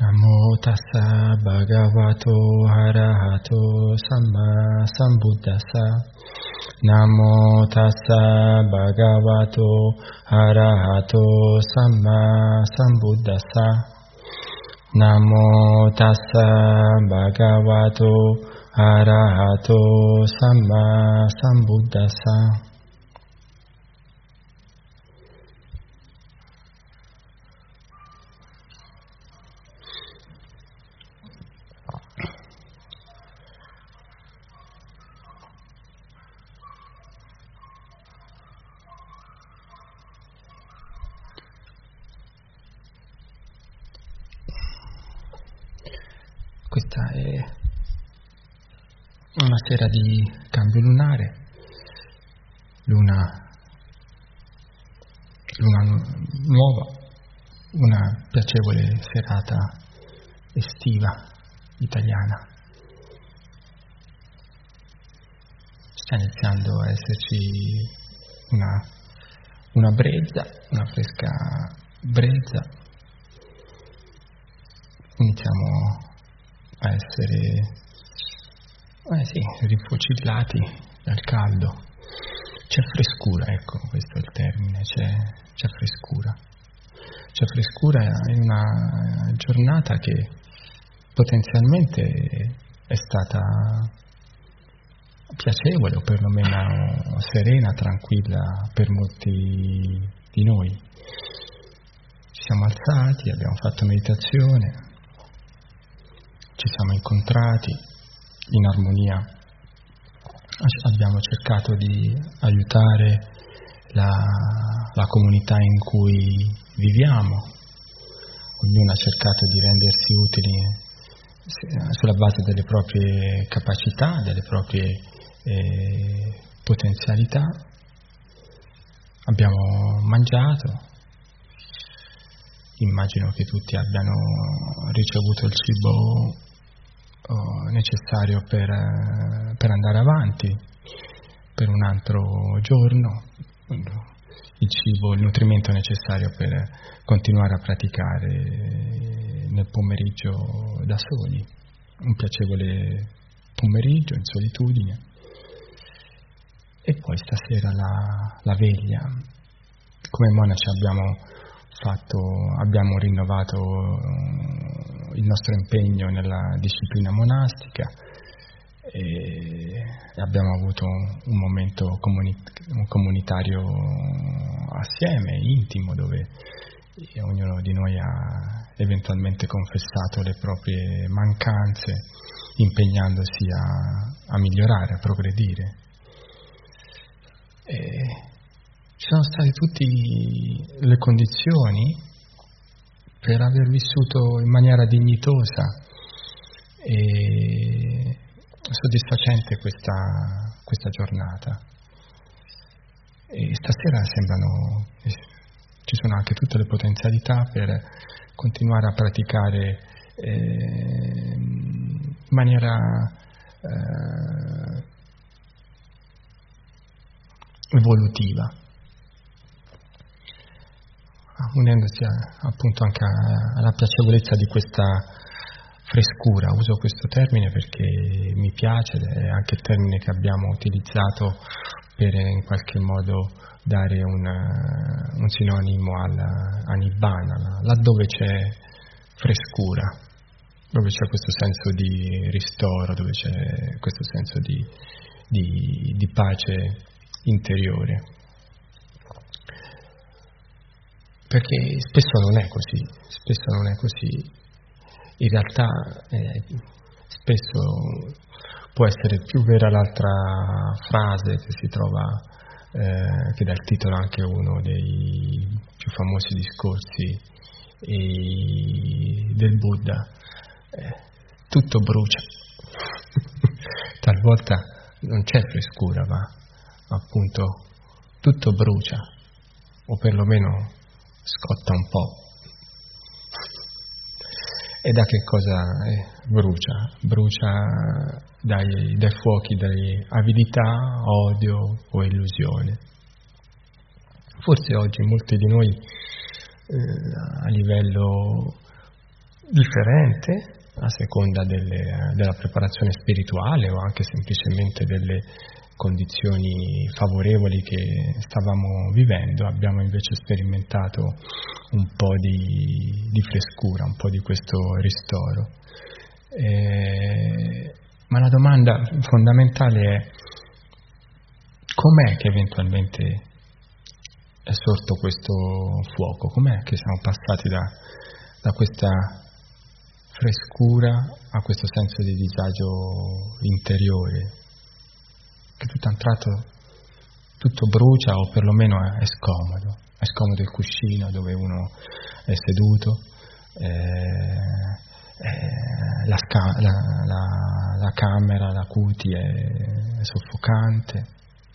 Namo tassa bhagavato arahato samma sambuddhassa. Namo tassa bhagavato arahato samma sambuddhassa. Namo tassa bhagavato arahato samma sambuddhassa. Questa è una sera di cambio lunare, luna nuova, una piacevole serata estiva italiana. Sta iniziando a esserci una brezza, una fresca brezza. Iniziamo a essere rifocillati dal caldo. C'è frescura, ecco, questo è il termine, c'è frescura. C'è frescura in una giornata che potenzialmente è stata piacevole o perlomeno serena, tranquilla per molti di noi. Ci siamo alzati, abbiamo fatto meditazione, ci siamo incontrati in armonia, abbiamo cercato di aiutare la comunità in cui viviamo, ognuno ha cercato di rendersi utili sulla base delle proprie capacità, delle proprie potenzialità. Abbiamo mangiato, immagino che tutti abbiano ricevuto il cibo necessario per andare avanti per un altro giorno, il nutrimento necessario per continuare a praticare nel pomeriggio da soli, un piacevole pomeriggio in solitudine. E poi stasera la veglia. Come monaci abbiamo rinnovato il nostro impegno nella disciplina monastica e abbiamo avuto un momento comunitario assieme, intimo, dove ognuno di noi ha eventualmente confessato le proprie mancanze, impegnandosi a migliorare, a progredire. Ci sono state tutte le condizioni per aver vissuto in maniera dignitosa e soddisfacente questa giornata. E stasera ci sono anche tutte le potenzialità per continuare a praticare in maniera evolutiva, unendosi appunto anche alla piacevolezza di questa frescura. Uso questo termine perché mi piace, è anche il termine che abbiamo utilizzato per in qualche modo dare un sinonimo a Nibbana, laddove c'è frescura, dove c'è questo senso di ristoro, dove c'è questo senso di pace interiore. Perché spesso non è così, in realtà spesso può essere più vera l'altra frase che si trova, che dà il titolo anche a uno dei più famosi discorsi del Buddha, tutto brucia. Talvolta non c'è frescura, ma appunto tutto brucia, o perlomeno scotta un po'. E da che cosa brucia? Brucia dai fuochi delle avidità, odio o illusione. Forse oggi molti di noi a livello differente a seconda della preparazione spirituale o anche semplicemente delle condizioni favorevoli che stavamo vivendo. Abbiamo invece sperimentato un po' di frescura, un po' di questo ristoro. Ma la domanda fondamentale è: com'è che eventualmente è sorto questo fuoco? Com'è che siamo passati da questa frescura a questo senso di disagio interiore, che tutto a un tratto tutto brucia o perlomeno è scomodo il cuscino dove uno è seduto, la camera, la cutie è soffocante,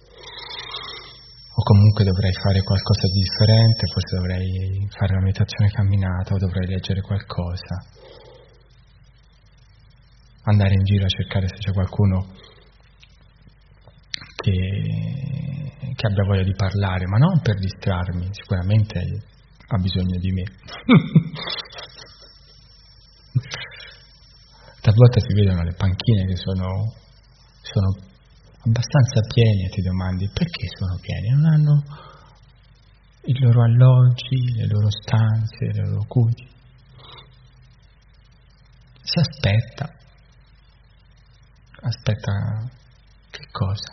o comunque dovrei fare qualcosa di differente, forse dovrei fare la meditazione camminata o dovrei leggere qualcosa, andare in giro a cercare se c'è qualcuno che abbia voglia di parlare, ma non per distrarmi, sicuramente ha bisogno di me. Talvolta si vedono le panchine che sono abbastanza pieni e ti domandi perché sono pieni, non hanno i loro alloggi, le loro stanze, le loro cuti. Si aspetta che cosa?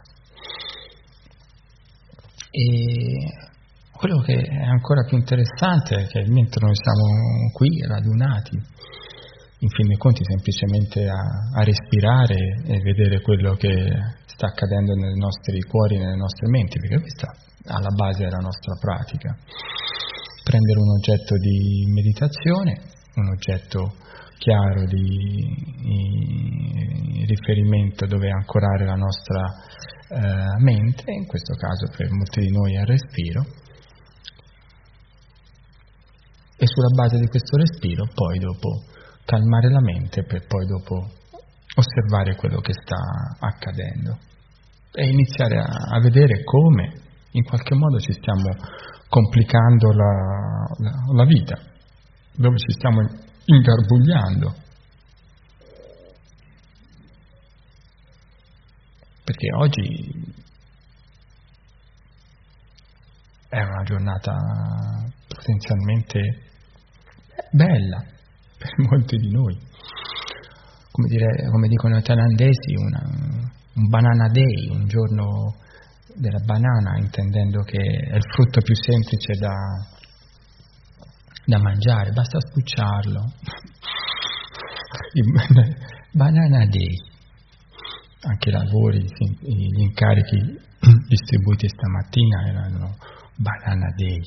E quello che è ancora più interessante è che mentre noi siamo qui radunati, in fin dei conti semplicemente a respirare e vedere quello che sta accadendo nei nostri cuori, nelle nostre menti, perché questa alla base è la nostra pratica. Prendere un oggetto di meditazione, un oggetto chiaro di riferimento dove ancorare la nostra mente, in questo caso per molti di noi è il respiro, e sulla base di questo respiro poi dopo calmare la mente per poi dopo osservare quello che sta accadendo e iniziare a vedere come in qualche modo ci stiamo complicando la vita, dove ci stiamo ingarbugliando. Perché oggi è una giornata potenzialmente bella per molti di noi. Come dicono i thailandesi, un banana day, un giorno della banana, intendendo che è il frutto più semplice da mangiare, basta sbucciarlo. Banana day. Anche i lavori, gli incarichi distribuiti stamattina erano banana day.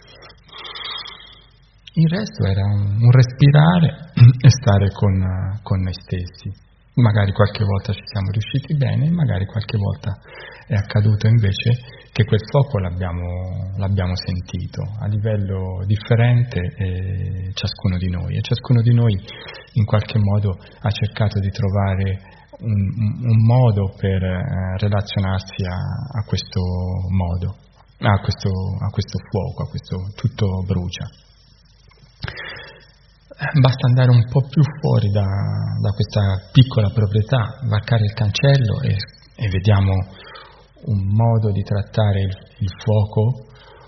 Il resto era un respirare e stare con noi stessi. Magari qualche volta ci siamo riusciti bene, magari qualche volta è accaduto invece che quel fuoco l'abbiamo sentito a livello differente, ciascuno di noi. E ciascuno di noi in qualche modo ha cercato di trovare un modo per relazionarsi a questo modo, a questo fuoco, a questo tutto brucia. Basta andare un po' più fuori da questa piccola proprietà, varcare il cancello e vediamo un modo di trattare il fuoco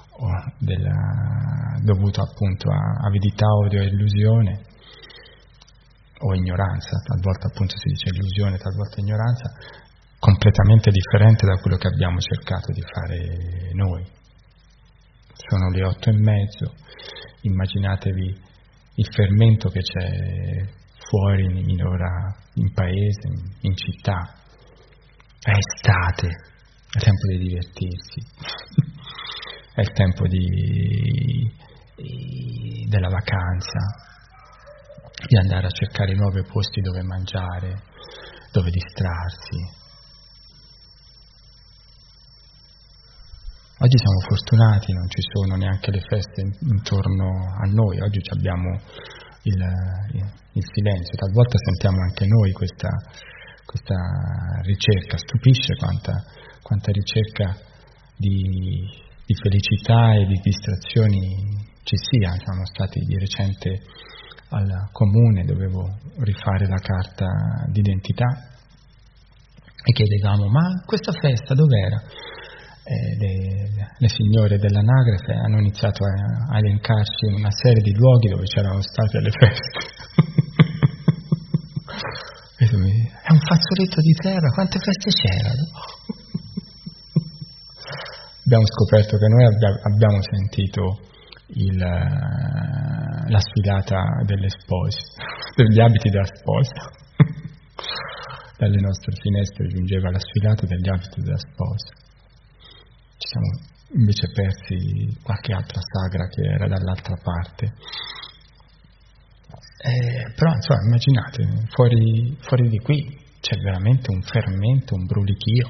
dovuto appunto a avidità, odio e illusione, o ignoranza, talvolta appunto si dice illusione, talvolta ignoranza, completamente differente da quello che abbiamo cercato di fare noi. Sono le 8:30, immaginatevi il fermento che c'è fuori in paese, in città. È estate, è il tempo di divertirsi, è il tempo della vacanza, di andare a cercare nuovi posti dove mangiare, dove distrarsi. Oggi siamo fortunati, non ci sono neanche le feste intorno a noi, oggi abbiamo il silenzio, talvolta sentiamo anche noi questa ricerca, stupisce quanta ricerca di felicità e di distrazioni ci sia. Siamo stati di recente al comune, dovevo rifare la carta d'identità e chiedevamo: ma questa festa dov'era? Le signore dell'anagrafe hanno iniziato a elencarci una serie di luoghi dove c'erano state le feste. È un fazzoletto di terra, quante feste c'erano? Abbiamo scoperto che noi abbiamo sentito la sfilata delle spose, degli abiti della sposa. Dalle nostre finestre giungeva la sfilata degli abiti della sposa. Ci siamo invece persi qualche altra sagra che era dall'altra parte. Però insomma, immaginate, fuori di qui c'è veramente un fermento, un brulichio.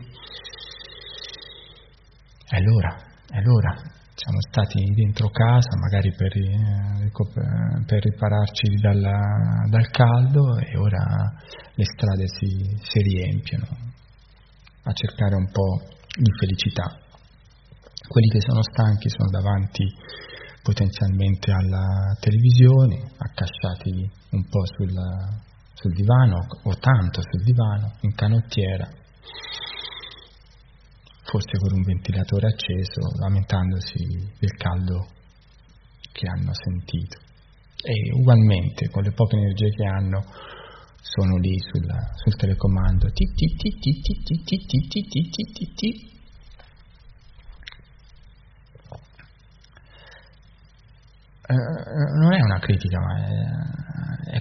È l'ora. Siamo stati dentro casa magari per ripararci dal caldo, e ora le strade si riempiono a cercare un po' di felicità. Quelli che sono stanchi sono davanti potenzialmente alla televisione, accasciati un po' sul divano, o tanto sul divano, in canottiera, forse con un ventilatore acceso, lamentandosi del caldo che hanno sentito. E ugualmente, con le poche energie che hanno, sono lì sul telecomando. Non è una critica, ma è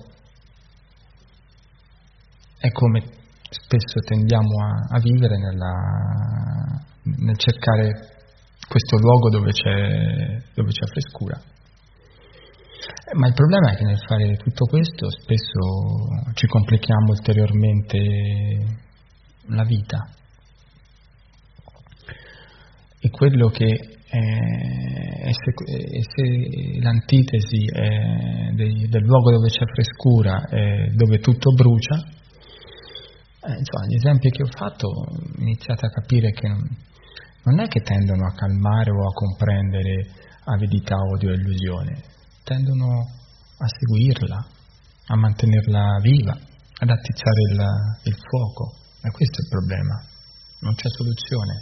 come spesso tendiamo a vivere nel cercare questo luogo dove c'è frescura. Ma il problema è che nel fare tutto questo spesso ci complichiamo ulteriormente la vita. E quello che se l'antitesi del luogo dove c'è frescura è dove tutto brucia, insomma, gli esempi che ho fatto iniziate a capire che non è che tendono a calmare o a comprendere avidità, odio e illusione, tendono a seguirla, a mantenerla viva, ad attizzare il fuoco. E questo è il problema, non c'è soluzione.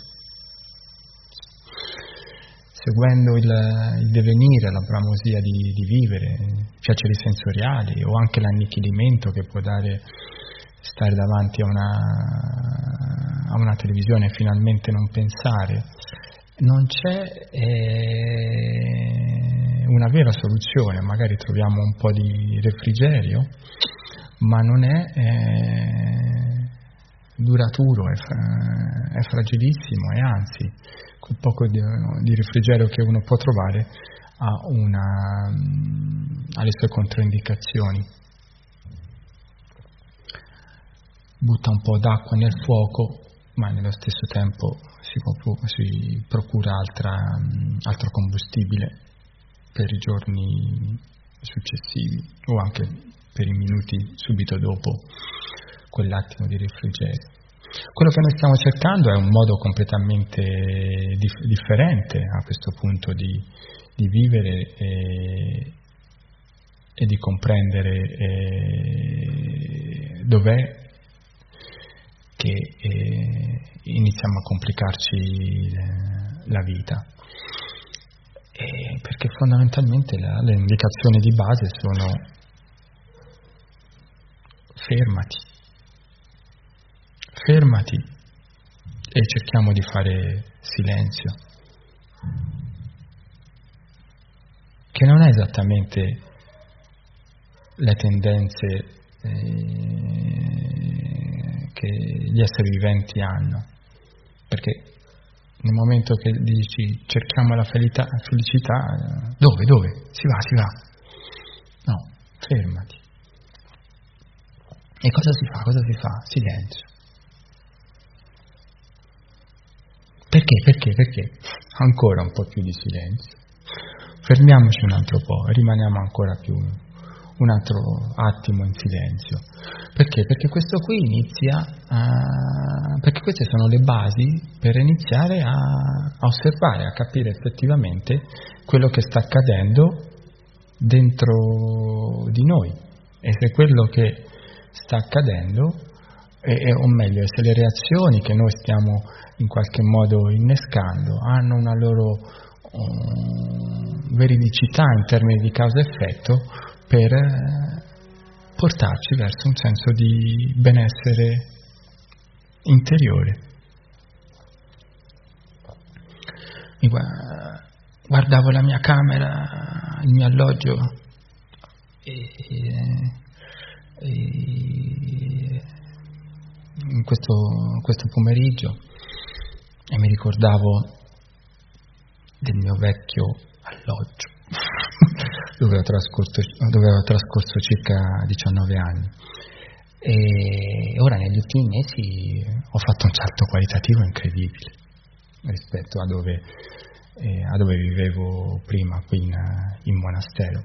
Seguendo il divenire, la bramosia di vivere, piaceri sensoriali, o anche l'annichilimento che può dare stare davanti a una televisione e finalmente non pensare, non c'è una vera soluzione. Magari troviamo un po' di refrigerio, ma non è duraturo, è fragilissimo, e anzi quel poco di refrigerio che uno può trovare ha le sue controindicazioni. Butta un po' d'acqua nel fuoco, ma nello stesso tempo si procura altro combustibile per i giorni successivi, o anche per i minuti subito dopo quell'attimo di refrigerio. Quello che noi stiamo cercando è un modo completamente differente a questo punto di vivere e di comprendere dov'è che iniziamo a complicarci la vita. Perché fondamentalmente le indicazioni di base sono: fermati e cerchiamo di fare silenzio, che non è esattamente le tendenze che gli esseri viventi hanno, perché nel momento che dici cerchiamo la felicità, dove? Si va. No, fermati. E cosa si fa? Silenzio. Perché? Ancora un po' più di silenzio. Fermiamoci un altro po', rimaniamo ancora più un altro attimo in silenzio. Perché? Perché questo qui perché queste sono le basi per iniziare a osservare, a capire effettivamente quello che sta accadendo dentro di noi, e se quello che sta accadendo, o meglio, se le reazioni che noi stiamo in qualche modo innescando hanno una loro veridicità in termini di causa-effetto per portarci verso un senso di benessere interiore. Guardavo la mia camera, il mio alloggio, in questo pomeriggio, e mi ricordavo del mio vecchio alloggio dove avevo trascorso circa 19 anni, e ora negli ultimi mesi ho fatto un salto qualitativo incredibile rispetto a dove vivevo prima qui in monastero.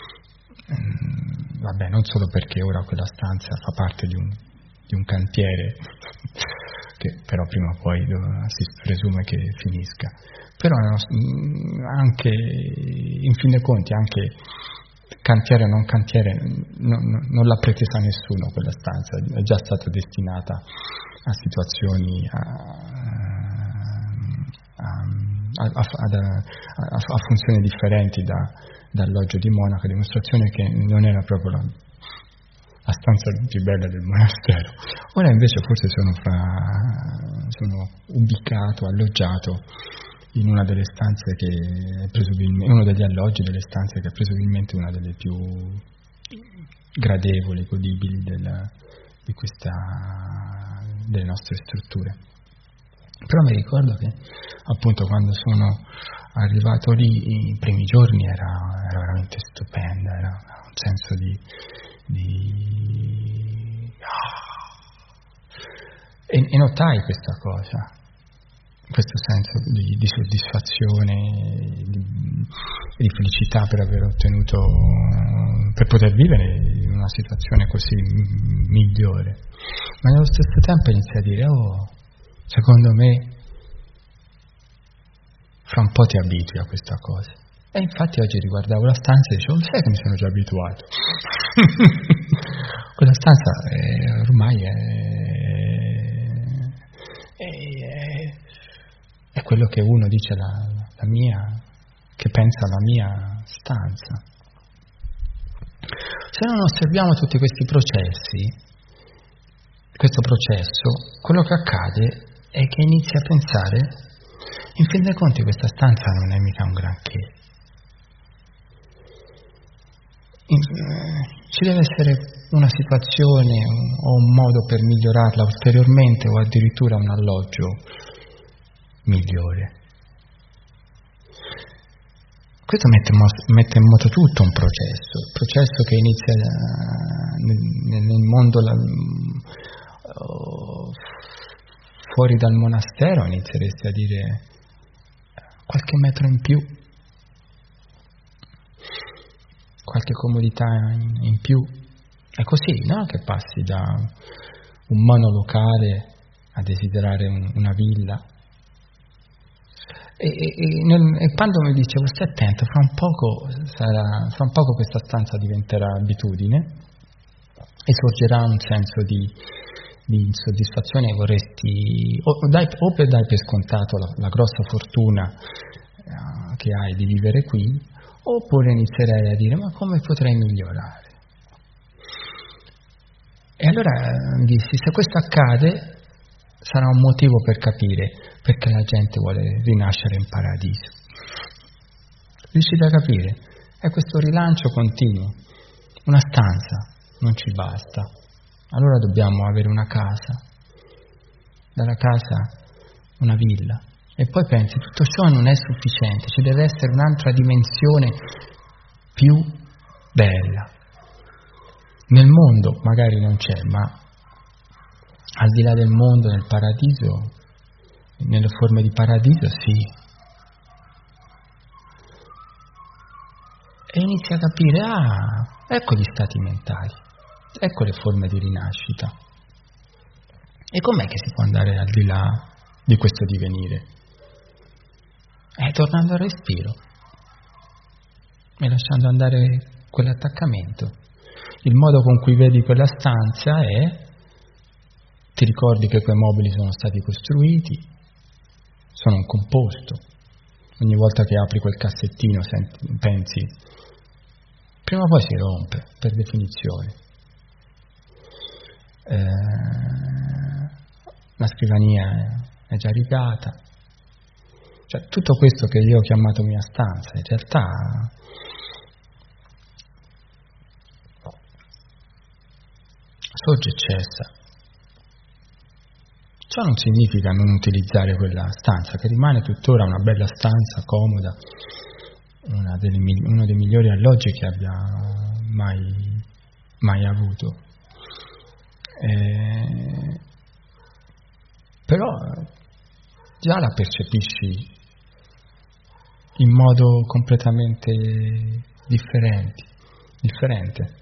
Vabbè, non solo perché ora quella stanza fa parte di un cantiere che però prima o poi si presume che finisca, però anche, in fin dei conti, anche cantiere o non cantiere, non l'ha pretesa nessuno quella stanza, è già stata destinata a situazioni, a funzioni differenti da alloggio di monaca, dimostrazione che non era proprio la stanza più bella del monastero. Ora invece forse sono ubicato, alloggiato in una delle stanze che presumibilmente, uno degli alloggi delle stanze che è presumibilmente una delle più gradevoli, godibili delle nostre strutture. Però mi ricordo che appunto quando sono arrivato lì, i primi giorni era veramente stupenda, era un senso e notai questa cosa, questo senso di soddisfazione, di felicità per aver ottenuto, per poter vivere in una situazione così migliore, ma nello stesso tempo iniziai a dire: secondo me fra un po' ti abitui a questa cosa. E infatti oggi riguardavo la stanza e dicevo: sai che mi sono già abituato. Quella stanza ormai è quello che uno dice la mia, che pensa la mia stanza. Se non osserviamo tutti questi processi, questo processo, quello che accade è che inizi a pensare: in fin dei conti questa stanza non è mica un granché. Ci deve essere una situazione o un modo per migliorarla ulteriormente, o addirittura un alloggio migliore. Questo mette in moto tutto un processo che inizia nel mondo fuori dal monastero. Inizieresti a dire: qualche metro in più, qualche comodità in più. È così, no? Che passi da un monolocale a desiderare una villa. E quando mi dicevo: stai attento, fra un poco questa stanza diventerà abitudine e sorgerà un senso di insoddisfazione, e vorresti o dai per scontato la grossa fortuna che hai di vivere qui, oppure inizierai a dire: ma come potrei migliorare? E allora mi dissi: se questo accade sarà un motivo per capire perché la gente vuole rinascere in paradiso. Riuscite a capire? È questo rilancio continuo. Una stanza non ci basta, allora dobbiamo avere una casa, dalla casa una villa, e poi pensi: tutto ciò non è sufficiente, ci deve essere un'altra dimensione più bella. Nel mondo magari non c'è, ma al di là del mondo, nel paradiso, nelle forme di paradiso, sì. E inizi a capire: ecco gli stati mentali, ecco le forme di rinascita. E com'è che si può andare al di là di questo divenire? Tornando al respiro. e lasciando andare quell'attaccamento. Il modo con cui vedi quella stanza è: ti ricordi che quei mobili sono stati costruiti, sono un composto. Ogni volta che apri quel cassettino pensi, prima o poi si rompe, per definizione. La scrivania è già rigata. Cioè, tutto questo che io ho chiamato mia stanza, in realtà sorge e cessa. Ciò non significa non utilizzare quella stanza, che rimane tuttora una bella stanza, comoda, uno dei migliori alloggi che abbia mai avuto. Però già la percepisci in modo completamente differente.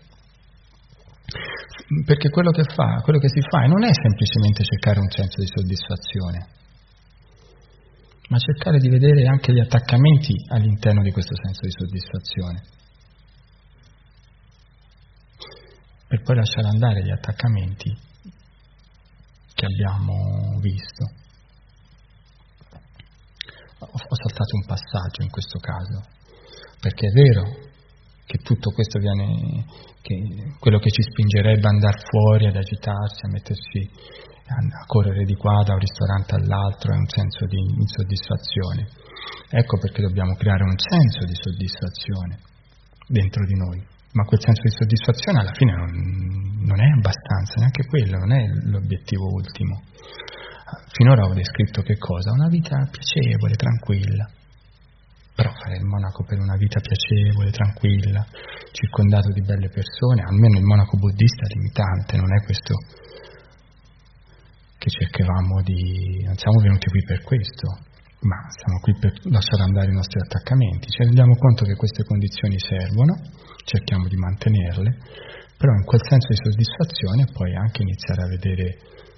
Perché quello che si fa non è semplicemente cercare un senso di soddisfazione, ma cercare di vedere anche gli attaccamenti all'interno di questo senso di soddisfazione, per poi lasciare andare gli attaccamenti che abbiamo visto. Ho saltato un passaggio in questo caso, perché è vero che tutto questo quello che ci spingerebbe ad andare fuori, ad agitarsi, a mettersi a correre di qua da un ristorante all'altro è un senso di insoddisfazione. Ecco perché dobbiamo creare un senso di soddisfazione dentro di noi, ma quel senso di soddisfazione alla fine non è abbastanza, neanche quello, non è l'obiettivo ultimo. Finora ho descritto che cosa? Una vita piacevole, tranquilla. Però fare il monaco per una vita piacevole, tranquilla, circondato di belle persone, almeno il monaco buddista è limitante, non è questo che cercavamo non siamo venuti qui per questo, ma siamo qui per lasciare andare i nostri attaccamenti. Ci rendiamo conto che queste condizioni servono, cerchiamo di mantenerle, però in quel senso di soddisfazione poi anche iniziare a vedere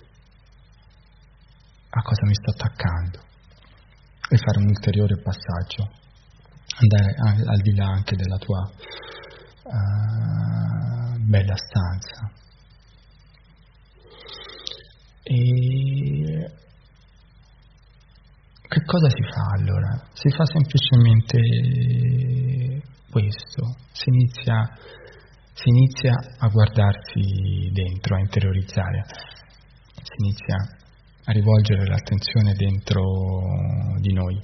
a cosa mi sto attaccando e fare un ulteriore passaggio, andare al di là anche della tua bella stanza. E che cosa si fa allora? Si fa semplicemente questo, si inizia a guardarsi dentro, a interiorizzare, si inizia a rivolgere l'attenzione dentro di noi.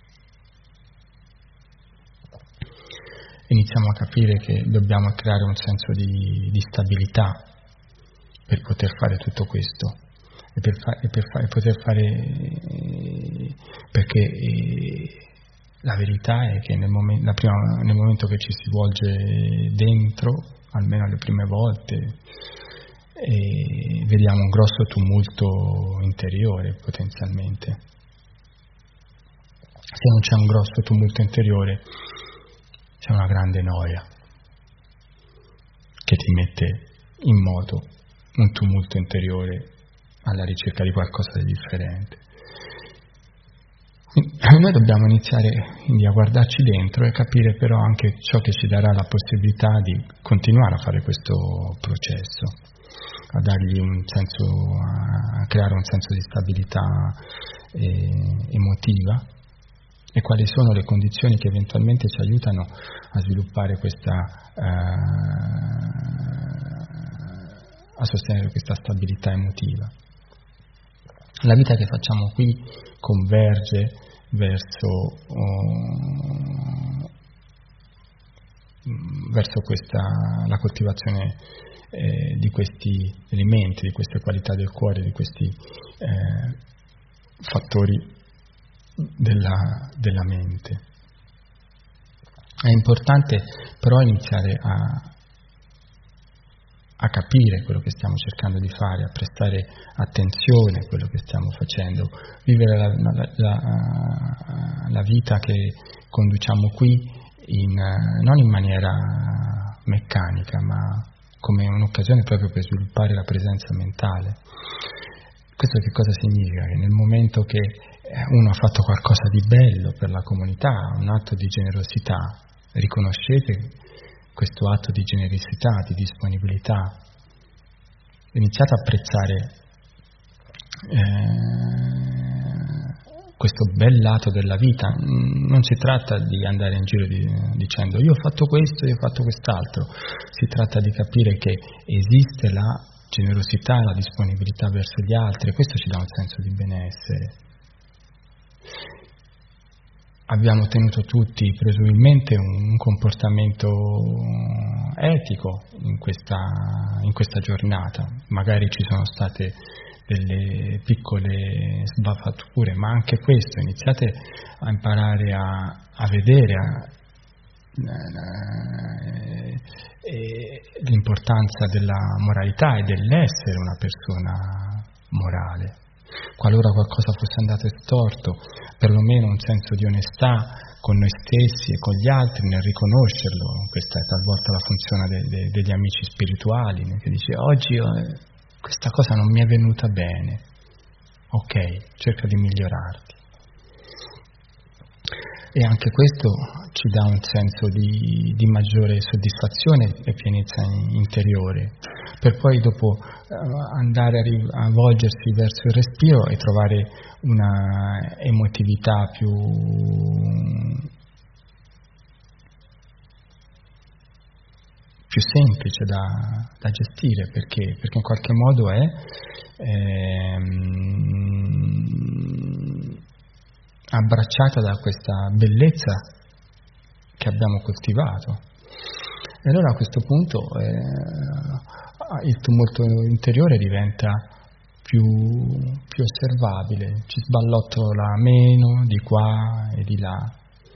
Iniziamo a capire che dobbiamo creare un senso di stabilità per poter fare tutto questo e per poter fare, perché la verità è che nel momento che ci si volge dentro, almeno le prime volte, vediamo un grosso tumulto interiore potenzialmente. Se non c'è un grosso tumulto interiore, c'è una grande noia che ti mette in moto un tumulto interiore alla ricerca di qualcosa di differente. Noi dobbiamo iniziare quindi a guardarci dentro e capire però anche ciò che ci darà la possibilità di continuare a fare questo processo, a dargli un senso, a creare un senso di stabilità emotiva, e quali sono le condizioni che eventualmente ci aiutano a sviluppare a sostenere questa stabilità emotiva. La vita che facciamo qui converge verso la coltivazione di questi elementi, di queste qualità del cuore, di questi fattori della mente. È importante però iniziare a capire quello che stiamo cercando di fare, a prestare attenzione a quello che stiamo facendo, vivere la vita che conduciamo qui non in maniera meccanica, ma come un'occasione proprio per sviluppare la presenza mentale. Questo che cosa significa? Che nel momento che uno ha fatto qualcosa di bello per la comunità, un atto di generosità, riconoscete questo atto di generosità, di disponibilità, iniziate a apprezzare questo bel lato della vita. Non si tratta di andare in giro dicendo io ho fatto questo, io ho fatto quest'altro, si tratta di capire che esiste la generosità, la disponibilità verso gli altri, e questo ci dà un senso di benessere. Abbiamo tenuto tutti presumibilmente un comportamento etico in questa giornata, magari ci sono state delle piccole sbaffature, ma anche questo, iniziate a imparare a vedere l'importanza della moralità e dell'essere una persona morale. Qualora qualcosa fosse andato storto, perlomeno un senso di onestà con noi stessi e con gli altri nel riconoscerlo. Questa è talvolta la funzione degli amici spirituali, che dice oggi questa cosa non mi è venuta bene, ok, cerca di migliorarti. E anche questo ci dà un senso di maggiore soddisfazione e pienezza interiore, per poi dopo andare a volgersi verso il respiro e trovare una emotività più semplice da gestire, perché in qualche modo è abbracciata da questa bellezza che abbiamo coltivato. E allora a questo punto il tumulto interiore diventa più osservabile, ci sballottola meno di qua e di là.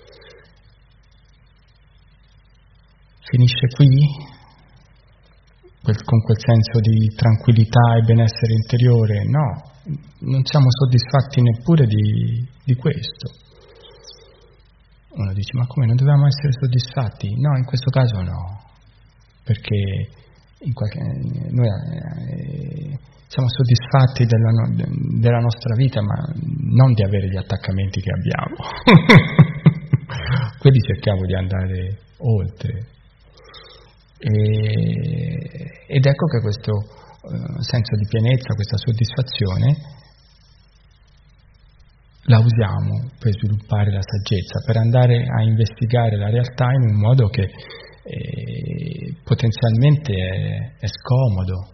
Finisce qui? Con quel senso di tranquillità e benessere interiore? No, non siamo soddisfatti neppure di questo. Uno dice, ma come, non dovevamo essere soddisfatti? No, in questo caso no, perché noi siamo soddisfatti della nostra vita, ma non di avere gli attaccamenti che abbiamo. Quindi cerchiamo di andare oltre. Ed ecco che questo senso di pienezza, questa soddisfazione, la usiamo per sviluppare la saggezza, per andare a investigare la realtà in un modo che potenzialmente è scomodo.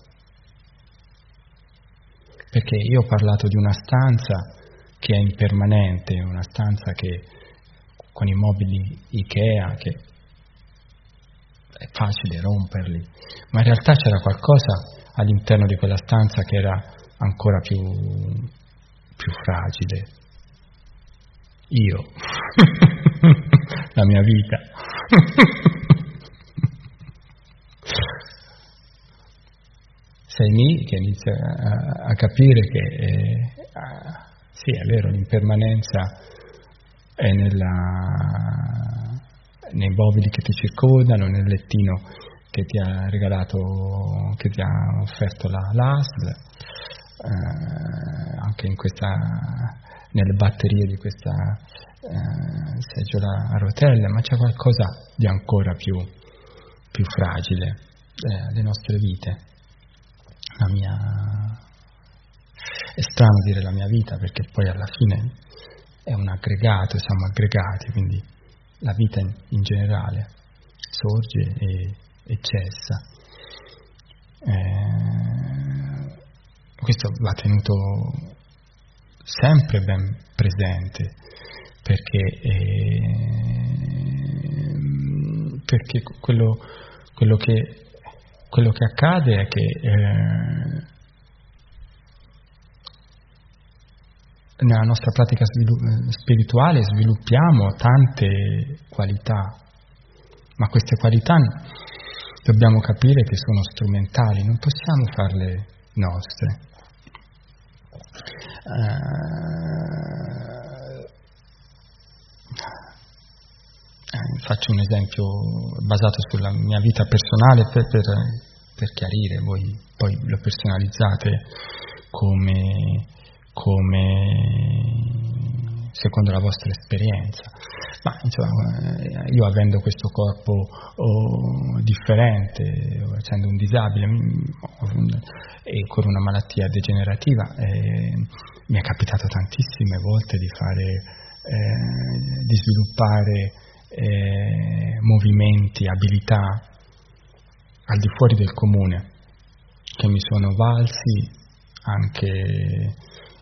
Perché io ho parlato di una stanza che è impermanente, una stanza che con i mobili Ikea, che è facile romperli, ma in realtà c'era qualcosa all'interno di quella stanza che era ancora più fragile. Io, la mia vita. Sei lì che inizia a capire che sì, è vero, l'impermanenza è nei mobili che ti circondano, nel lettino che ti ha regalato, che ti ha offerto l'ASL, anche nelle batterie di questa seggiola a rotelle, ma c'è qualcosa di ancora più fragile, le nostre vite. È strano dire la mia vita, perché poi alla fine è un aggregato, siamo aggregati, quindi la vita in generale sorge e cessa. Questo va tenuto sempre ben presente, perché quello che accade è che nella nostra pratica spirituale sviluppiamo tante qualità, ma queste qualità dobbiamo capire che sono strumentali, non possiamo farle nostre. Faccio un esempio basato sulla mia vita personale per chiarire, voi poi lo personalizzate come secondo la vostra esperienza. Ma insomma, io avendo questo corpo differente, essendo un disabile e con una malattia degenerativa, mi è capitato tantissime volte di sviluppare movimenti, abilità al di fuori del comune, che mi sono valsi anche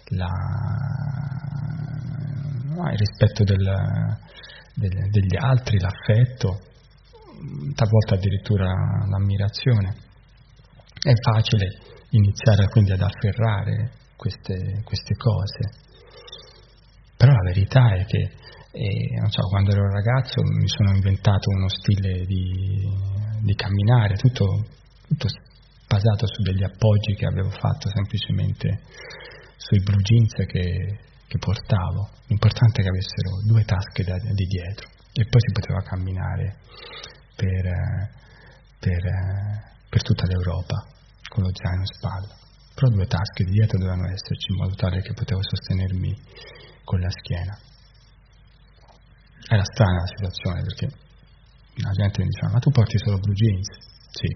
il rispetto degli altri, l'affetto, talvolta addirittura l'ammirazione. È facile iniziare quindi ad afferrare queste cose, però la verità è che non so, quando ero ragazzo mi sono inventato uno stile di camminare, tutto basato su degli appoggi che avevo fatto semplicemente sui blue jeans che portavo. L'importante è che avessero 2 tasche di dietro, e poi si poteva camminare per tutta l'Europa con lo zaino in spalla, però 2 tasche di dietro dovevano esserci in modo tale che potevo sostenermi con la schiena. Era strana la situazione, perché la gente mi diceva: ma tu porti solo blue jeans? Sì.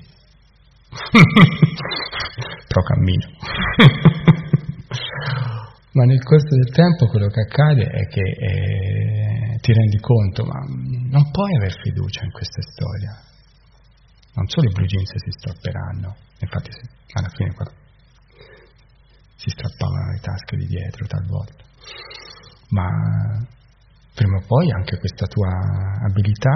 Però cammino. Ma nel corso del tempo quello che accade è che ti rendi conto, ma non puoi aver fiducia in questa storia. Non solo i blue jeans si strapperanno, infatti alla fine si strappavano le tasche di dietro talvolta, ma prima o poi anche questa tua abilità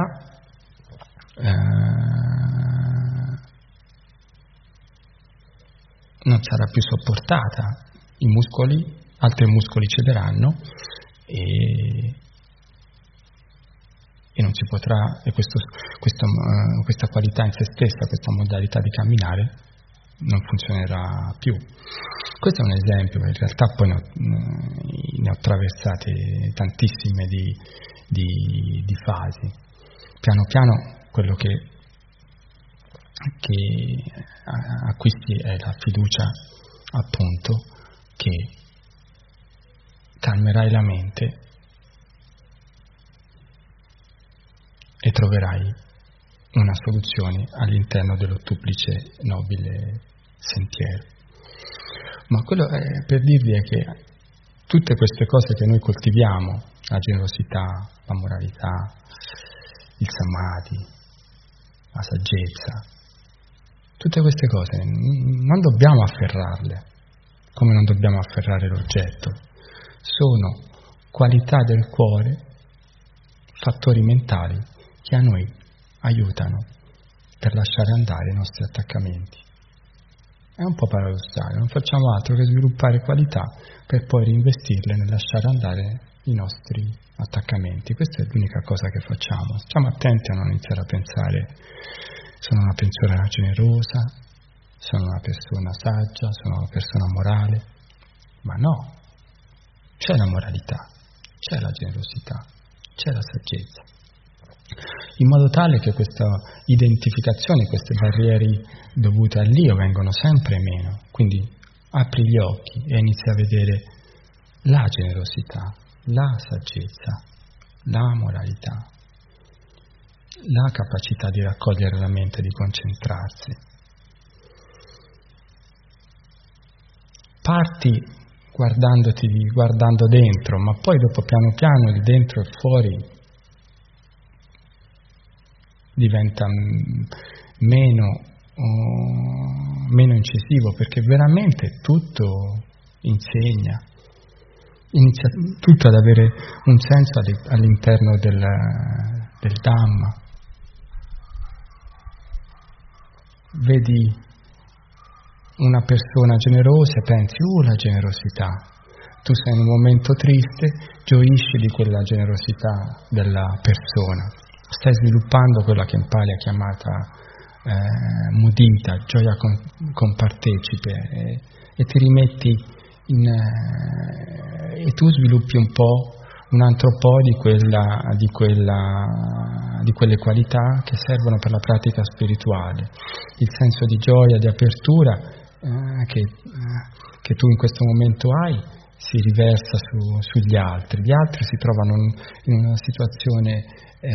non sarà più sopportata, altri muscoli cederanno e non si potrà, e questa qualità in se stessa, questa modalità di camminare non funzionerà più. Questo è un esempio, ma in realtà poi ne ho attraversate tantissime di fasi. Piano piano quello che acquisti è la fiducia, appunto, che calmerai la mente e troverai una soluzione all'interno dell'ottuplice nobile sentiero. Ma quello è per dirvi è che tutte queste cose che noi coltiviamo, la generosità, la moralità, il samadhi, la saggezza, tutte queste cose non dobbiamo afferrarle, come non dobbiamo afferrare l'oggetto. Sono qualità del cuore, fattori mentali che a noi aiutano per lasciare andare i nostri attaccamenti. È un po' paradossale, non facciamo altro che sviluppare qualità per poi reinvestirle nel lasciare andare i nostri attaccamenti. Questa è l'unica cosa che facciamo. Stiamo attenti a non iniziare a pensare: sono una persona generosa, sono una persona saggia, sono una persona morale. Ma no, c'è la moralità, c'è la generosità, c'è la saggezza, in modo tale che questa identificazione, queste barriere dovute all'io vengono sempre meno. Quindi apri gli occhi e inizi a vedere la generosità, la saggezza, la moralità, la capacità di raccogliere la mente, di concentrarsi. Parti guardando dentro, ma poi dopo piano piano il dentro e fuori diventa meno incisivo, perché veramente tutto insegna, inizia tutto ad avere un senso all'interno del Dhamma. Vedi una persona generosa e pensi: la generosità. Tu sei in un momento triste, gioisci di quella generosità della persona. Stai sviluppando quella che in Pali è chiamata mudita, gioia compartecipe, e ti rimetti e tu sviluppi un po', un altro po' di quelle qualità che servono per la pratica spirituale. Il senso di gioia, di apertura che tu in questo momento hai, si riversa sugli altri. Gli altri si trovano in una situazione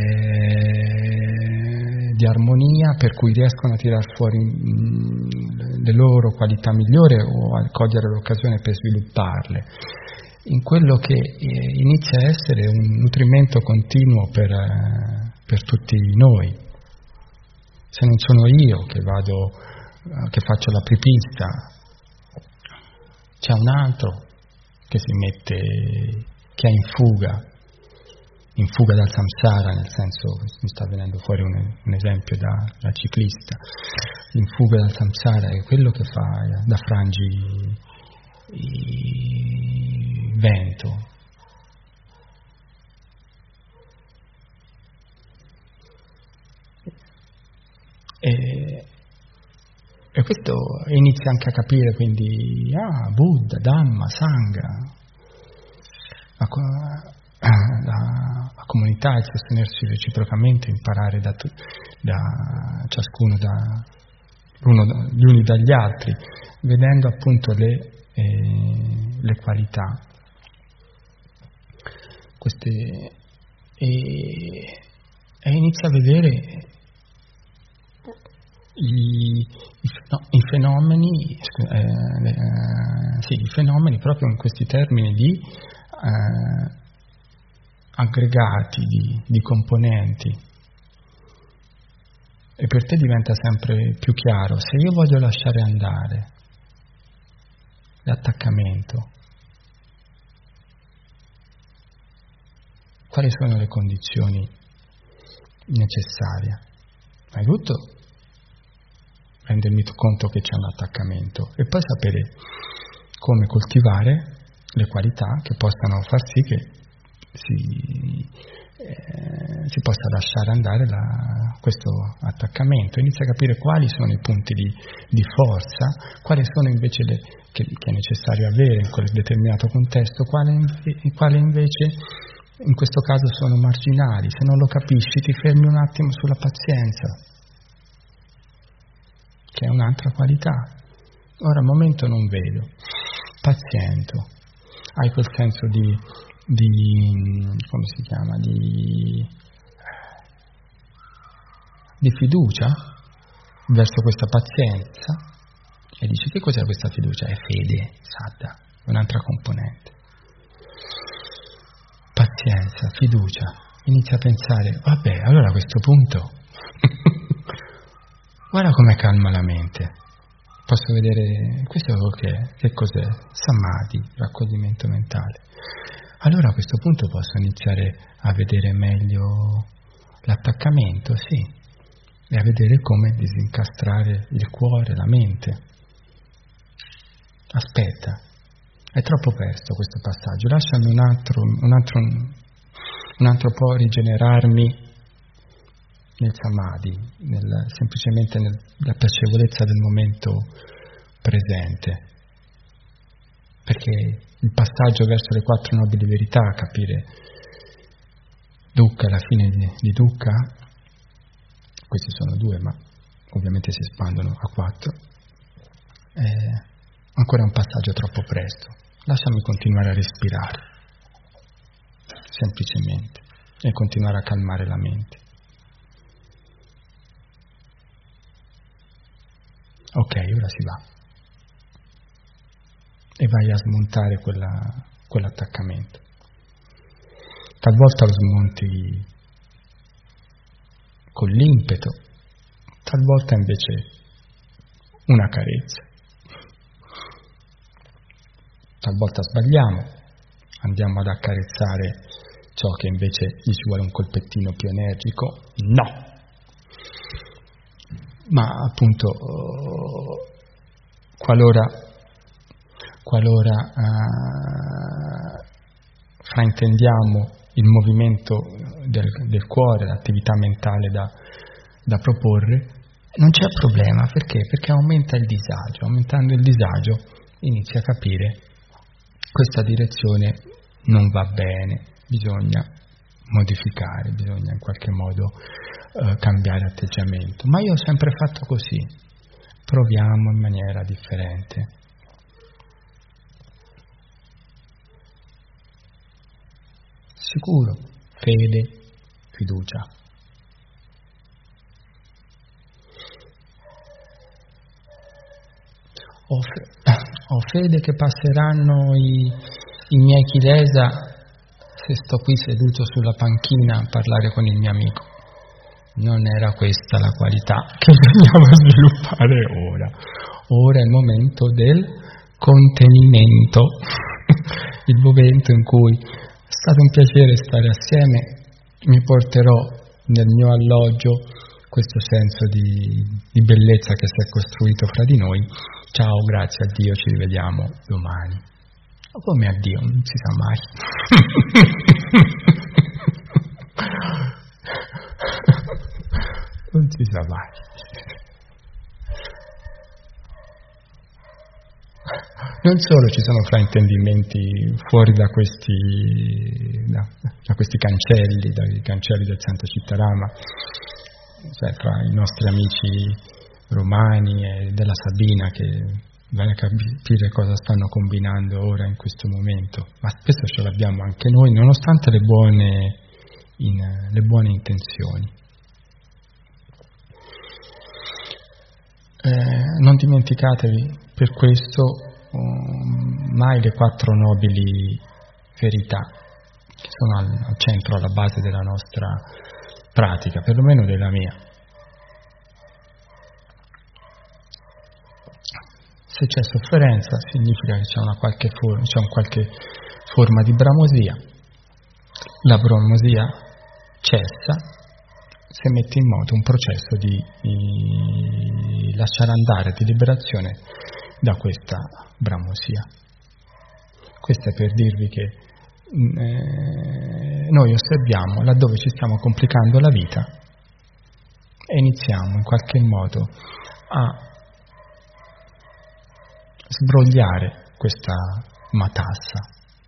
di armonia, per cui riescono a tirar fuori le loro qualità migliori o a cogliere l'occasione per svilupparle, in quello che inizia a essere un nutrimento continuo per tutti noi. Se non sono io che faccio l'apripista, c'è un altro che che è in fuga dal samsara, nel senso, mi sta venendo fuori un esempio da ciclista, in fuga dal samsara è quello che fa da frangi vento. E questo inizia anche a capire, quindi, Buddha, Dhamma, Sangha, la comunità, il sostenersi reciprocamente, imparare da ciascuno, gli uni dagli altri, vedendo appunto le qualità. E inizia a vedere i fenomeni proprio in questi termini di aggregati, di componenti. E per te diventa sempre più chiaro: se io voglio lasciare andare l'attaccamento, quali sono le condizioni necessarie? Prima di tutto rendermi conto che c'è un attaccamento e poi sapere come coltivare le qualità che possano far sì che si possa lasciare andare questo attaccamento. Inizia a capire quali sono i punti di forza, quali sono invece che è necessario avere in quel determinato contesto, quali invece in questo caso sono marginali. Se non lo capisci, ti fermi un attimo sulla pazienza, che è un'altra qualità. Ora al momento non vedo, paziento, hai quel senso di come si chiama, di fiducia verso questa pazienza, e dici: che cos'è questa fiducia? È fede, saddha, un'altra componente. Pazienza, fiducia, inizia a pensare: vabbè, allora a questo punto guarda come calma la mente, posso vedere questo che cos'è? Samadhi, raccoglimento mentale. Allora a questo punto posso iniziare a vedere meglio l'attaccamento, sì, e a vedere come disincastrare il cuore, la mente. Aspetta, è troppo presto questo passaggio, lasciami un altro po' rigenerarmi nel samadhi, semplicemente nella piacevolezza del momento presente. Perché il passaggio verso le 4 nobili verità, capire dukkha, la fine di dukkha, questi sono 2, ma ovviamente si espandono a 4, è ancora un passaggio troppo presto. Lasciami continuare a respirare, semplicemente, e continuare a calmare la mente. Ok, ora si va. E vai a smontare quell'attaccamento. Talvolta lo smonti con l'impeto, talvolta invece una carezza. Talvolta sbagliamo, andiamo ad accarezzare ciò che invece gli ci vuole un colpettino più energico. No! Ma appunto, qualora fraintendiamo il movimento del cuore, l'attività mentale da proporre, non c'è problema. Perché? Perché aumenta il disagio. Aumentando il disagio inizi a capire: questa direzione non va bene, bisogna modificare, bisogna in qualche modo cambiare atteggiamento. Ma io ho sempre fatto così, proviamo in maniera differente. sicuro, fede, fiducia. Ho fede che passeranno i miei Kilesa se sto qui seduto sulla panchina a parlare con il mio amico. Non era questa la qualità che dobbiamo sviluppare ora. Ora è il momento del contenimento, il momento in cui è stato un piacere stare assieme, mi porterò nel mio alloggio questo senso di bellezza che si è costruito fra di noi. Ciao, grazie a Dio, ci rivediamo domani. O come a Dio, non si sa mai. Non si sa mai. Non solo ci sono fraintendimenti fuori da questi cancelli, dai cancelli del Santa Cittarama, cioè fra i nostri amici romani e della Sabina, che vai a capire cosa stanno combinando ora in questo momento, ma spesso ce l'abbiamo anche noi, nonostante le buone intenzioni. Non dimenticatevi per questo mai le 4 nobili verità che sono al centro, alla base della nostra pratica, perlomeno della mia. Se c'è sofferenza significa che c'è una qualche forma di bramosia. La bramosia cessa se mette in moto un processo di lasciare andare, di liberazione da questa bramosia. Questo è per dirvi che noi osserviamo laddove ci stiamo complicando la vita e iniziamo in qualche modo a sbrogliare questa matassa.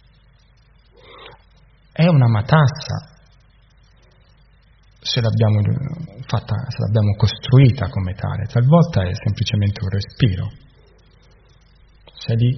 È una matassa se l'abbiamo costruita come tale, talvolta è semplicemente un respiro. Sei lì,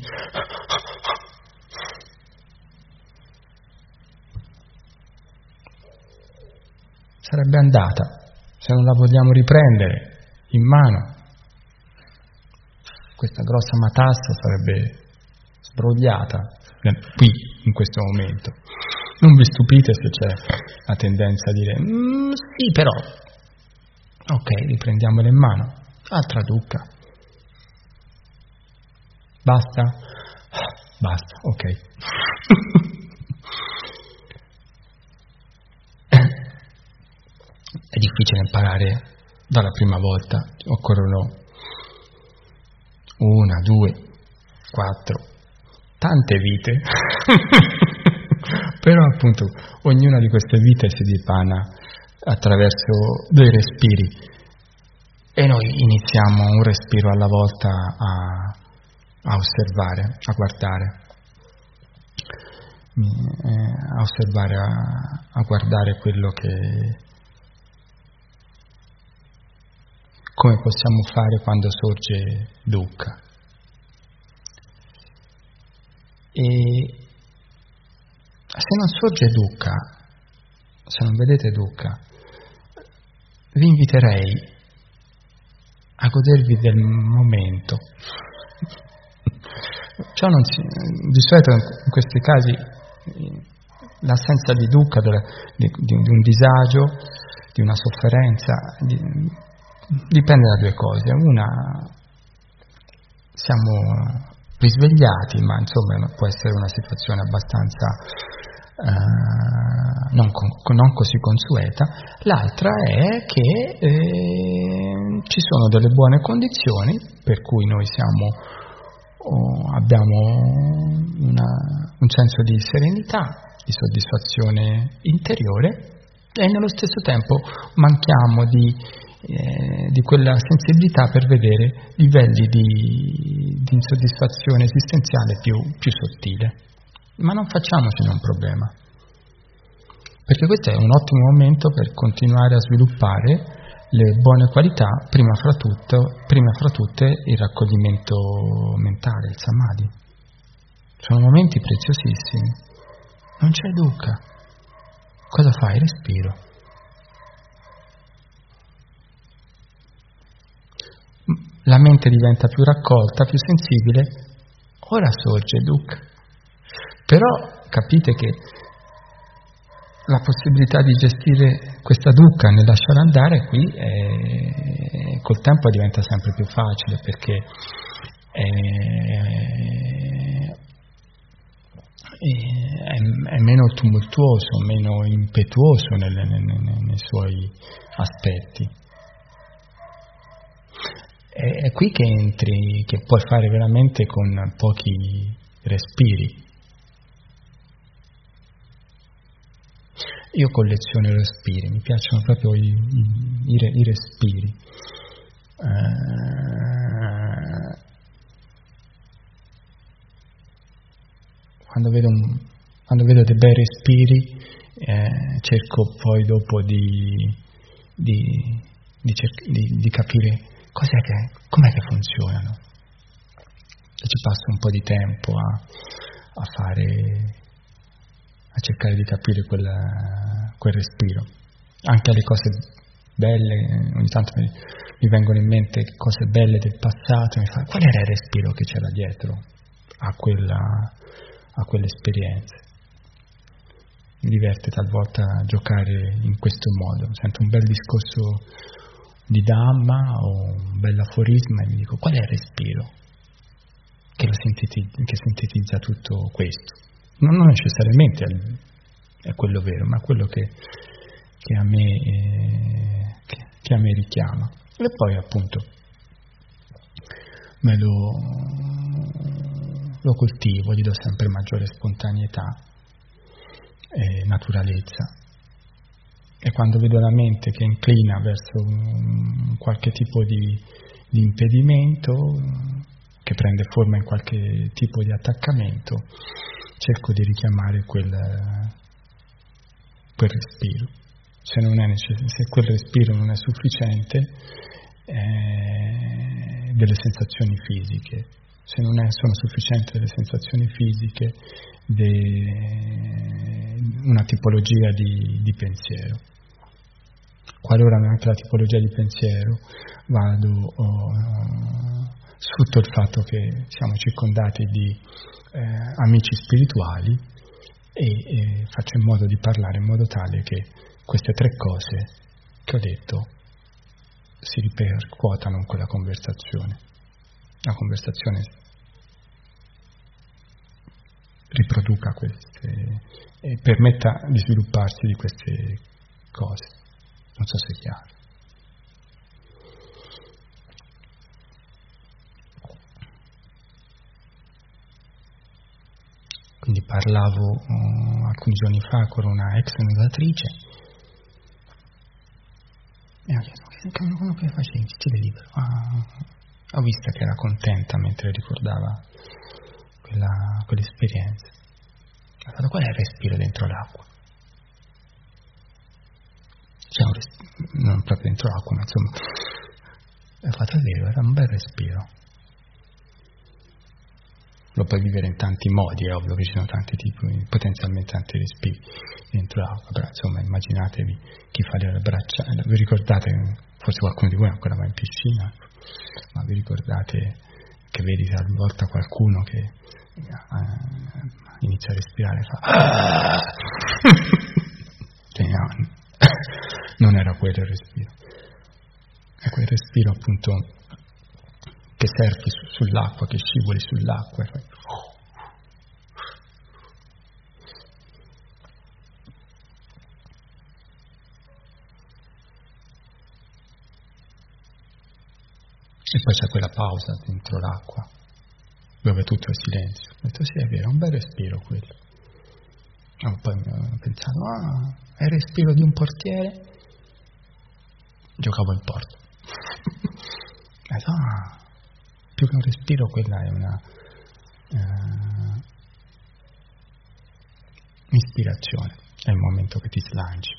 sarebbe andata, se non la vogliamo riprendere in mano, questa grossa matassa sarebbe sbrogliata qui, in questo momento. Non vi stupite se c'è la tendenza a dire sì, però ok, riprendiamola in mano, altra ducca. Basta? Basta, ok. È difficile imparare dalla prima volta, occorrono 1, 2, 4, tante vite. Però appunto ognuna di queste vite si dipana attraverso 2 respiri e noi iniziamo un respiro alla volta a osservare, a guardare, a osservare, a guardare quello che, come possiamo fare quando sorge dukkha. E se non sorge dukkha, se non vedete dukkha, vi inviterei a godervi del momento. Ciò non di solito in questi casi l'assenza di dukkha, di un disagio, di una sofferenza, dipende da 2 cose. Una, siamo risvegliati, ma insomma può essere una situazione abbastanza non così consueta. L'altra è che ci sono delle buone condizioni per cui noi abbiamo un senso di serenità, di soddisfazione interiore e nello stesso tempo manchiamo di quella sensibilità per vedere livelli di insoddisfazione esistenziale più sottile. Ma non facciamocene un problema, perché questo è un ottimo momento per continuare a sviluppare le buone qualità, prima fra tutte il raccoglimento mentale, il samadhi. Sono momenti preziosissimi. Non c'è dukkha. Cosa fai? Respiro. La mente diventa più raccolta, più sensibile, ora sorge dukkha. Però capite che la possibilità di gestire questa dukkha nel lasciare andare qui col tempo diventa sempre più facile, perché è meno tumultuoso, meno impetuoso nei suoi aspetti. È qui che entri, che puoi fare veramente con pochi respiri. Io colleziono i respiri, mi piacciono proprio i respiri. Quando vedo dei bei respiri, cerco poi dopo di capire com'è che funzionano. E ci passo un po' di tempo a cercare di capire quel respiro. Anche alle cose belle, ogni tanto mi vengono in mente cose belle del passato, mi fa: qual era il respiro che c'era dietro a quell'esperienza? Mi diverte talvolta giocare in questo modo, sento un bel discorso di Dhamma o un bel aforisma e mi dico: qual è il respiro che sintetizza tutto questo? Non necessariamente è quello vero, ma quello che a me richiama. E poi appunto me lo coltivo, gli do sempre maggiore spontaneità e naturalezza. E quando vedo la mente che inclina verso qualche tipo di impedimento, che prende forma in qualche tipo di attaccamento, cerco di richiamare quel respiro. Se quel respiro non è sufficiente, delle sensazioni fisiche. Se non sono sufficienti delle sensazioni fisiche, una tipologia di pensiero. Qualora anche la tipologia di pensiero, vado sfrutto il fatto che siamo circondati di amici spirituali e faccio in modo di parlare in modo tale che queste tre cose che ho detto si ripercuotano in quella conversazione. La conversazione riproduca queste e permetta di svilupparsi di queste cose. Non so se è chiaro. Quindi parlavo alcuni giorni fa con una ex nuotatrice e mi ha chiesto: come facevi? Stile libero? Ho visto che era contenta mentre ricordava quell'esperienza. Ha detto: qual è il respiro dentro l'acqua? Non proprio dentro l'acqua, ma insomma, ho fatto: è vero, era un bel respiro. Lo puoi vivere in tanti modi, è ovvio che ci sono tanti tipi, potenzialmente tanti respiri dentro l'acqua, però insomma immaginatevi chi fa le braccia, vi ricordate, forse qualcuno di voi ancora va in piscina, ma vi ricordate che vedi talvolta qualcuno che inizia a respirare e fa non era quello il respiro, è quel respiro appunto che surfi sull'acqua, che scivoli sull'acqua e fai e poi c'è quella pausa dentro l'acqua dove tutto è silenzio. Ho detto: sì, è vero, è un bel respiro quello. E poi ho pensato: è il respiro di un portiere. Giocavo in porto. Ho detto: più che un respiro, quella è una ispirazione, è il momento che ti slanci.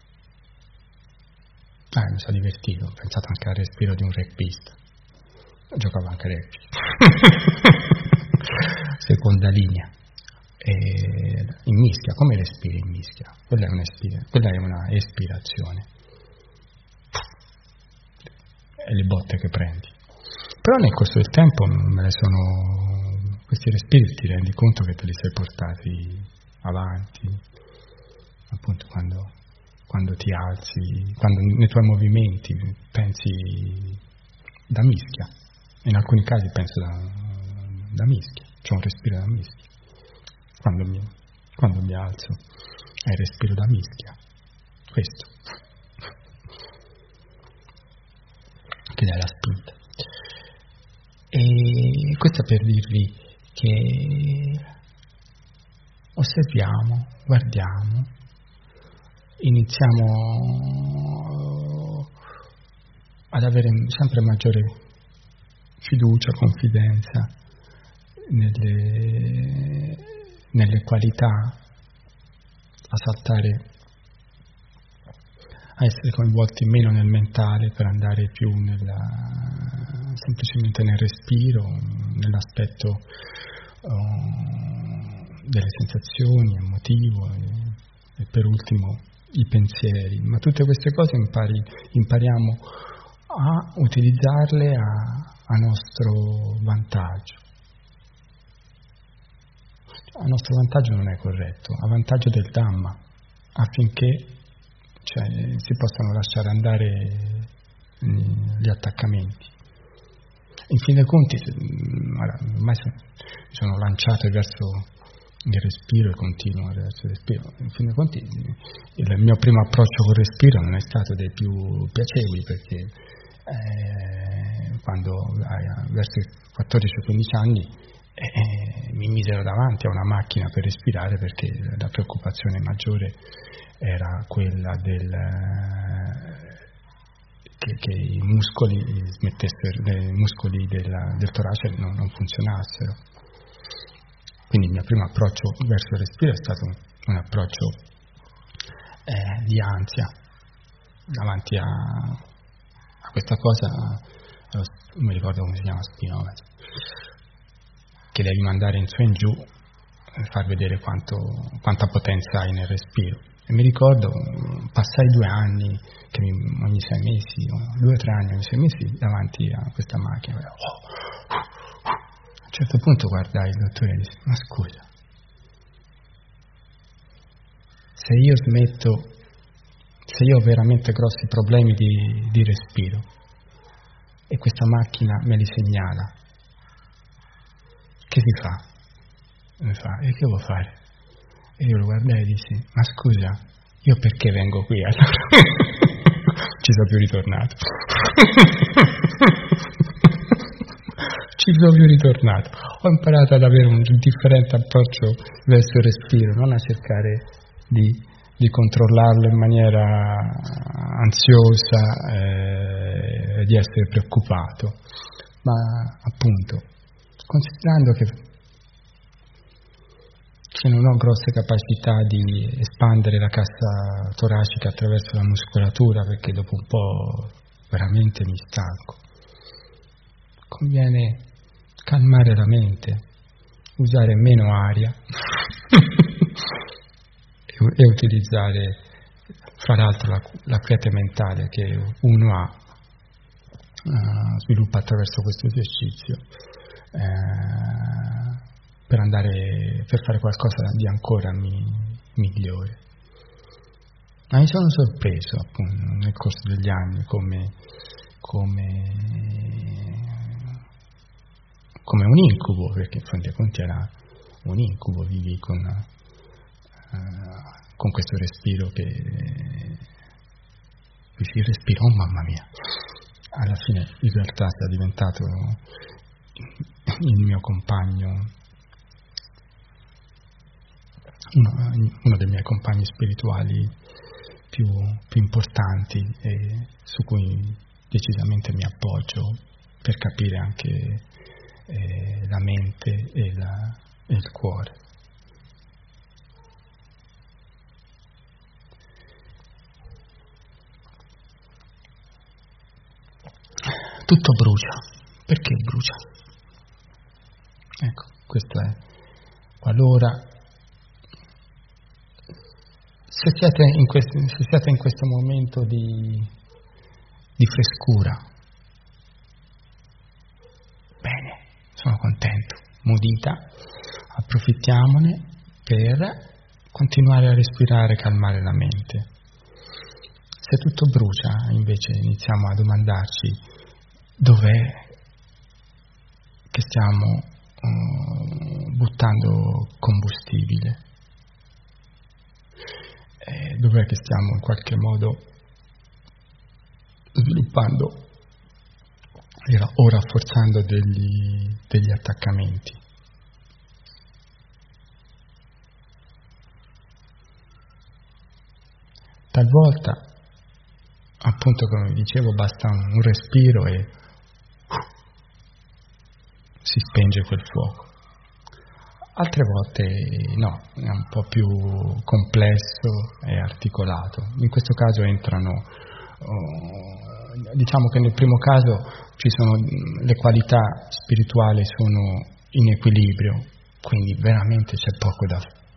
Mi sono divertito, ho pensato anche al respiro di un rugbista. giocavo anche a rugby. Seconda linea. In mischia, come respiri in mischia? Quella è una espirazione. E le botte che prendi. Però nel corso del tempo questi respiri ti rendi conto che te li sei portati avanti, appunto quando ti alzi, quando nei tuoi movimenti pensi da mischia. In alcuni casi penso da mischia, c'è un respiro da mischia. Quando mi alzo è il respiro da mischia, questo, che dà la spinta. E questo per dirvi che osserviamo, guardiamo, iniziamo ad avere sempre maggiore fiducia, confidenza nelle qualità, a saltare, a essere coinvolti meno nel mentale per andare più semplicemente nel respiro, nell'aspetto delle sensazioni, emotivo e per ultimo i pensieri. Ma tutte queste cose impariamo a utilizzarle a nostro vantaggio. A nostro vantaggio non è corretto, a vantaggio del Dhamma, affinché si possano lasciare andare gli attaccamenti. In fin dei conti, ormai mi sono lanciato verso il respiro e continuo verso il respiro. In fin dei conti, il mio primo approccio col respiro non è stato dei più piacevoli, perché quando verso i 14-15 anni mi misero davanti a una macchina per respirare, perché la preoccupazione maggiore era quella che i muscoli del torace non funzionassero. Quindi il mio primo approccio verso il respiro è stato un approccio di ansia davanti a questa cosa. Non mi ricordo come si chiama, spinometro, che devi mandare in su e in giù e far vedere quanta potenza hai nel respiro. E mi ricordo, passai 2 anni, ogni 6 mesi, 2 o 3 anni, ogni 6 mesi, davanti a questa macchina. A un certo punto guardai il dottore e disse: ma scusa, se io ho veramente grossi problemi di respiro e questa macchina me li segnala, che si fa? Mi fa: e che vuoi fare? E io lo guardai e dissi: ma scusa, io perché vengo qui allora? Ci sono più ritornato. Ho imparato ad avere un differente approccio verso il respiro, non a cercare di controllarlo in maniera ansiosa, di essere preoccupato, ma appunto considerando che non ho grosse capacità di espandere la cassa toracica attraverso la muscolatura, perché dopo un po' veramente mi stanco. Conviene calmare la mente, usare meno aria e utilizzare, fra l'altro, la quiete mentale che uno sviluppa attraverso questo esercizio, per fare qualcosa di ancora migliore. Ma mi sono sorpreso appunto nel corso degli anni come un incubo, perché in fin dei conti era un incubo, vivi con questo respiro che il respiro, oh mamma mia, alla fine in realtà sia diventato il mio compagno, uno dei miei compagni spirituali più importanti, e su cui decisamente mi appoggio per capire anche la mente e il cuore. Tutto brucia, Perché brucia? Ecco, questo è. Qualora se siete in questo momento di frescura, bene, sono contento, mudita, approfittiamone per continuare a respirare, calmare la mente. Se tutto brucia, invece iniziamo a domandarci dov'è che stiamo buttando combustibile, dov'è che stiamo in qualche modo sviluppando o rafforzando degli attaccamenti. Talvolta, appunto come dicevo, basta un respiro e si spenge quel fuoco. Altre volte no, è un po' più complesso e articolato. In questo caso entrano, diciamo che nel primo caso le qualità spirituali sono in equilibrio, quindi veramente c'è poco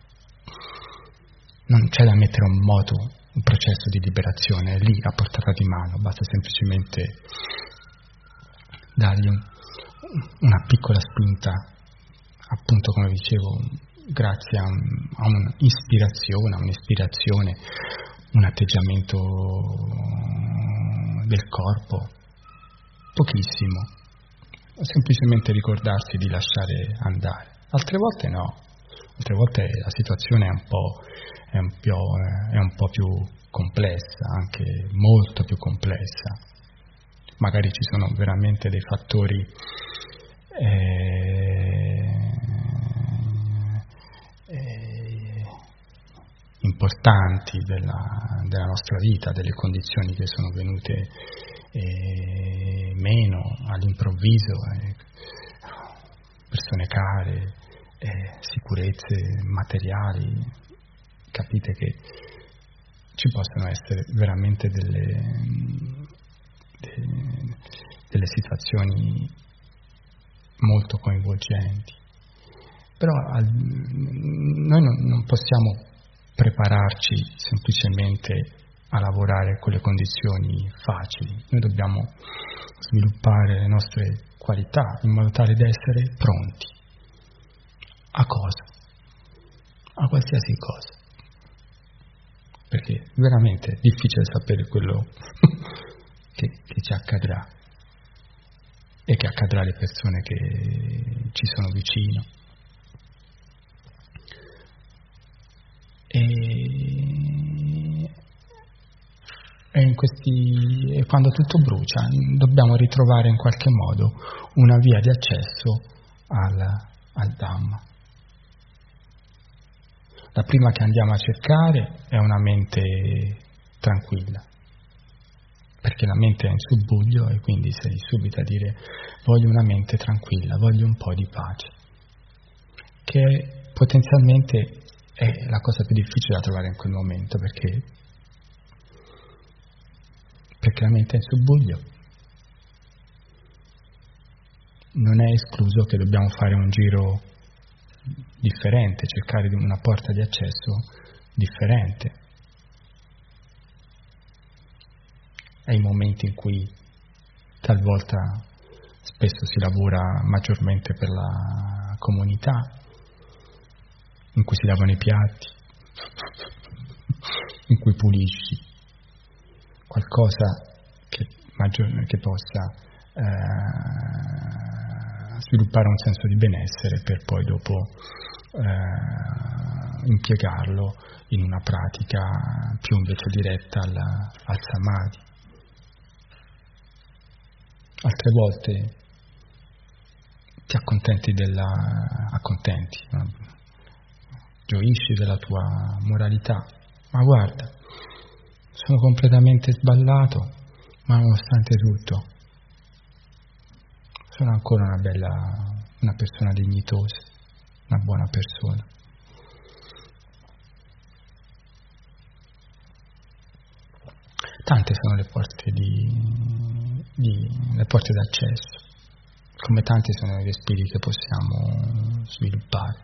non c'è da mettere in moto un processo di liberazione, è lì a portata di mano, basta semplicemente dargli una piccola spinta, appunto come dicevo, grazie a un'ispirazione, un atteggiamento del corpo, pochissimo, semplicemente ricordarsi di lasciare andare. Altre volte no, altre volte la situazione è un po' più complessa, anche molto più complessa. Magari ci sono veramente dei fattori importanti della nostra vita, delle condizioni che sono venute meno all'improvviso, persone care, sicurezze materiali. Capite che ci possono essere veramente delle situazioni molto coinvolgenti, però noi non possiamo prepararci semplicemente a lavorare con le condizioni facili, noi dobbiamo sviluppare le nostre qualità in modo tale da essere pronti a cosa? A qualsiasi cosa, perché veramente è difficile sapere quello che ci accadrà e che accadrà alle persone che ci sono vicino. E quando tutto brucia dobbiamo ritrovare in qualche modo una via di accesso al Dhamma. La prima che andiamo a cercare è una mente tranquilla, perché la mente è in subbuglio e quindi sei subito a dire voglio una mente tranquilla, voglio un po' di pace, che potenzialmente è la cosa più difficile da trovare in quel momento, perché la mente è in subbuglio. Non è escluso che dobbiamo fare un giro differente, cercare una porta di accesso differente. Ai momenti in cui talvolta spesso si lavora maggiormente per la comunità, in cui si lavano i piatti, in cui pulisci, qualcosa che possa sviluppare un senso di benessere per poi dopo impiegarlo in una pratica più invece diretta al samadhi. Altre volte ti accontenti gioisci della tua moralità, ma guarda, sono completamente sballato, ma nonostante tutto sono ancora una persona dignitosa, una buona persona. Tante sono le porte le porte d'accesso. come tanti sono i respiri che possiamo sviluppare.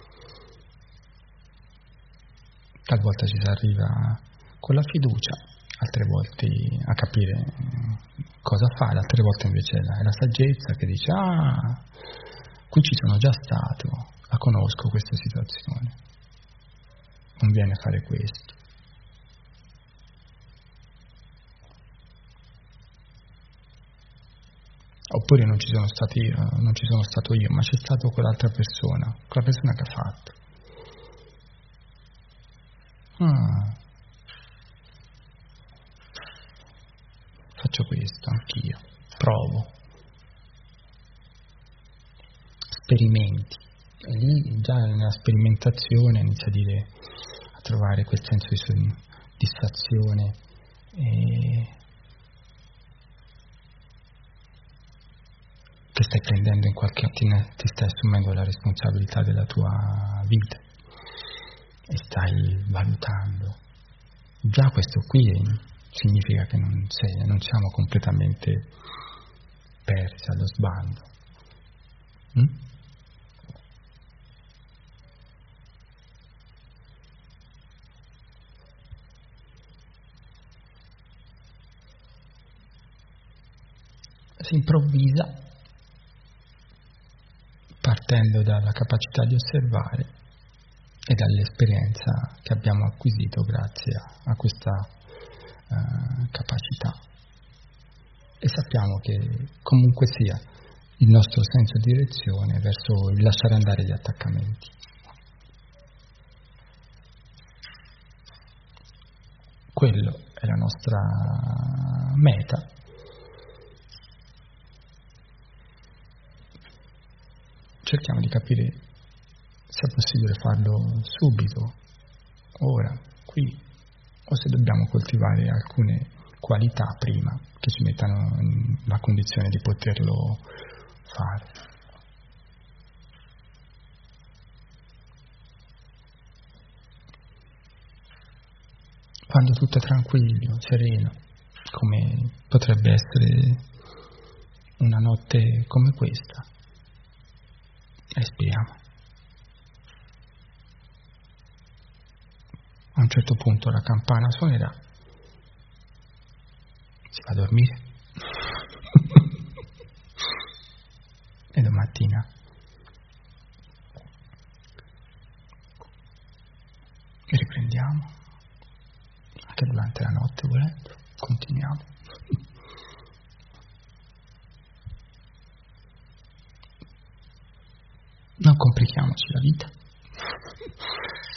Talvolta ci si arriva con la fiducia, altre volte a capire cosa fare, altre volte invece è la saggezza che dice: ah, qui ci sono già stato, la conosco questa situazione, non viene a fare questo. Oppure non ci sono stato io, ma c'è stato quella persona che ha fatto. Faccio questo anch'io, provo, sperimenti, e lì già nella sperimentazione inizia a trovare quel senso di soddisfazione che stai prendendo in qualche modo, ti stai assumendo la responsabilità della tua vita e stai valutando. Già questo qui significa che non siamo completamente persi allo sbando. Si improvvisa partendo dalla capacità di osservare e dall'esperienza che abbiamo acquisito grazie a questa capacità, e sappiamo che comunque sia il nostro senso di direzione verso il lasciare andare gli attaccamenti. Quello è la nostra meta. Cerchiamo di capire se è possibile farlo subito, ora, qui, o se dobbiamo coltivare alcune qualità prima che ci mettano nella condizione di poterlo fare. Quando tutto è tranquillo, sereno, come potrebbe essere una notte come questa, respiriamo. A un certo punto la campana suonerà, si va a dormire e domattina riprendiamo, anche durante la notte volendo, continuiamo. Non complichiamoci la vita.